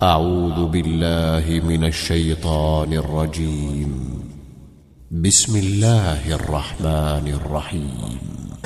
أعوذ بالله من الشيطان الرجيم. بسم الله الرحمن الرحيم.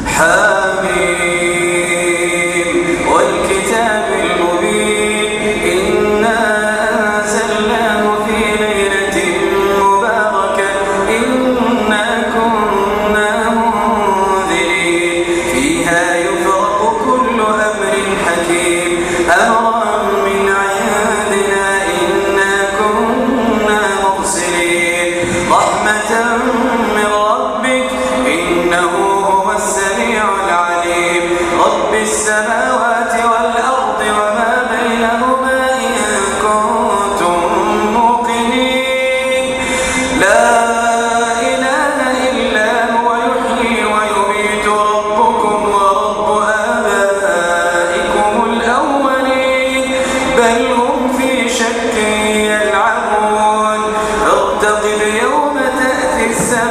حميم والكتاب المبين إنا أنزلناه في ليلة مباركة إنا كنا منذرين فيها يفرق كل أمر حكيم أمرا من عندنا إنا كنا مرسلين رحمة من ربك إنه هو السميع العليم رب السماوات والأرض وما بينهما إن كنتم موقنين لا إله إلا هو يحيي ويميت ربكم ورب آبائكم الأولين بل هم في شك يلعبون ارتقب يوم تأتي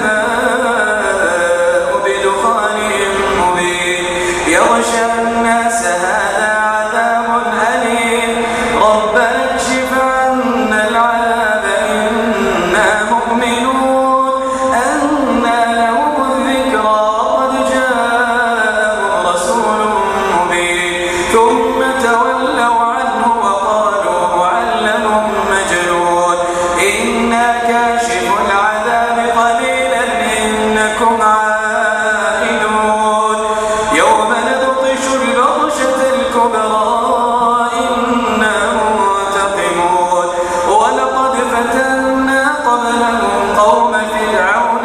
السماء بدخان مبين يغشى الناس هذا عذاب أليم ربنا اكشف عنا العذاب إنا مؤمنون أنى لهم الذكرى وقد جاءهم رسول مبين ثم تولوا عنه وقالوا معلم مجنون إنا كاشف العذاب قليلا إنكم عائدون يوم نبطش البطشة الكبرى إنا منتقمون ولقد فتنا قبلهم قوم فرعون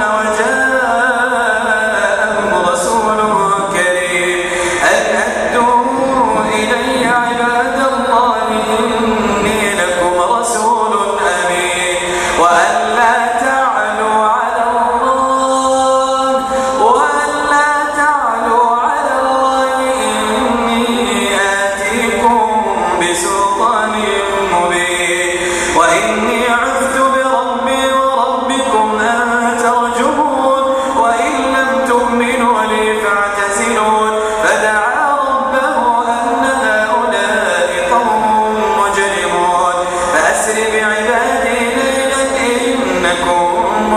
وجاءهم رسول كريم أن أدوا إلي عباد الله إني لكم رسول أمين وأن لا تعلوا على الله إني آتيكم بسلطان مبين وإني عذت بربي وربكم أن ترجمون وإن لم تؤمنوا لي فاعتزلون فدعا ربه أن هؤلاء قوم مجرمون فأسر بعبادي ليلا إنكم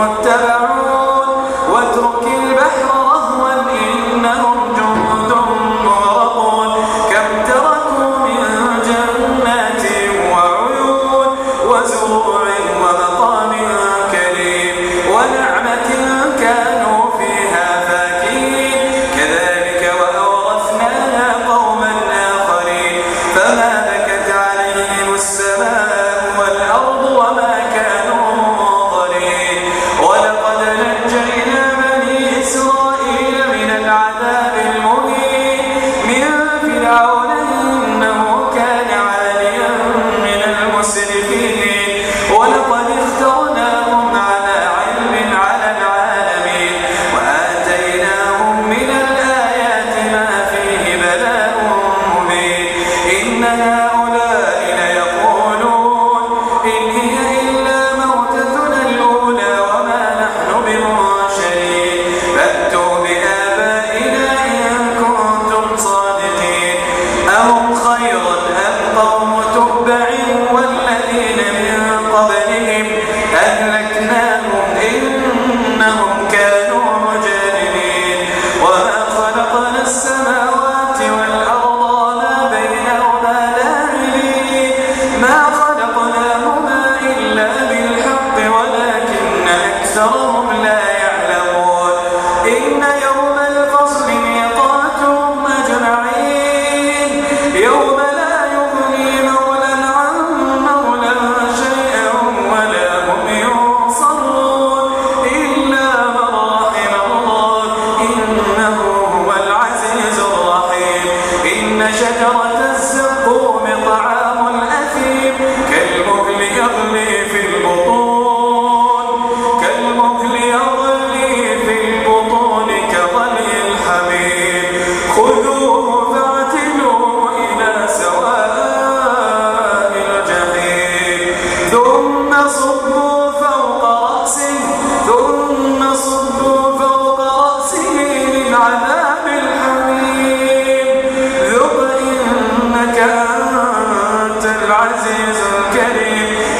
متبعون واترك البحر رهوا إنهم جند مغرقون كم تركوا من جنات وعيون وزروع ومقام كريم ونعمة كانوا فيها فاكهين كذلك وأورثناها قوما آخرين فما بكت عليهم السماء والأرض وما كانوا منظرين ولقد نجينا بني إسرائيل من العذاب المهين من فرعون إنه كان عاليا من المسرفين ولقد اخترناهم على علم على العالمين وآتيناهم من الآيات ما فيه بلاء مبين إن هؤلاء ليقولون إن هي إلا موتتنا الأولى وما نحن بمنشرين فأتوا بآبائنا إن كنتم صادقين أهم خير أم قوم تبع والذين من قبلهم أهلكناهم إنهم كانوا مجرمين وما خلقنا السماوات والأرض وما بينهما لاعبين ما خلقناهما إلا بالحق ولكن أكثرهم لا يعلمون إن يوم الفصل ميقاتهم أجمعين يوم لا يغني مولى عن مولى شيئا ولا هم ينصرون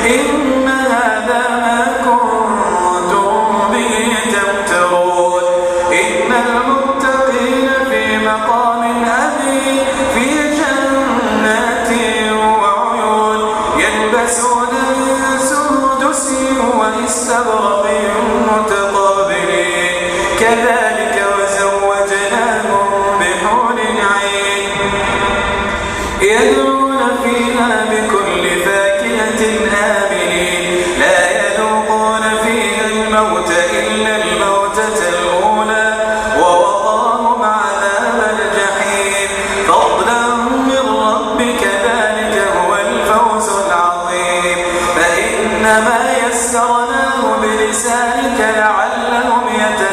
إن هذا ما كنتم به تمترون إن المتقين في مقام أمين في جنات وعيون يلبسون من سندس واستبرق متقابلين كذلك وزوجناهم بحور عين يدعون فيها بكل فاكهة آمنين لا يذوقون فيها الموت إلا الموتة الأولى ووقاهم عذاب الجحيم فضلا من ربك ذلك هو الفوز العظيم فإنما يسرناه بلسانك لعلهم يتقون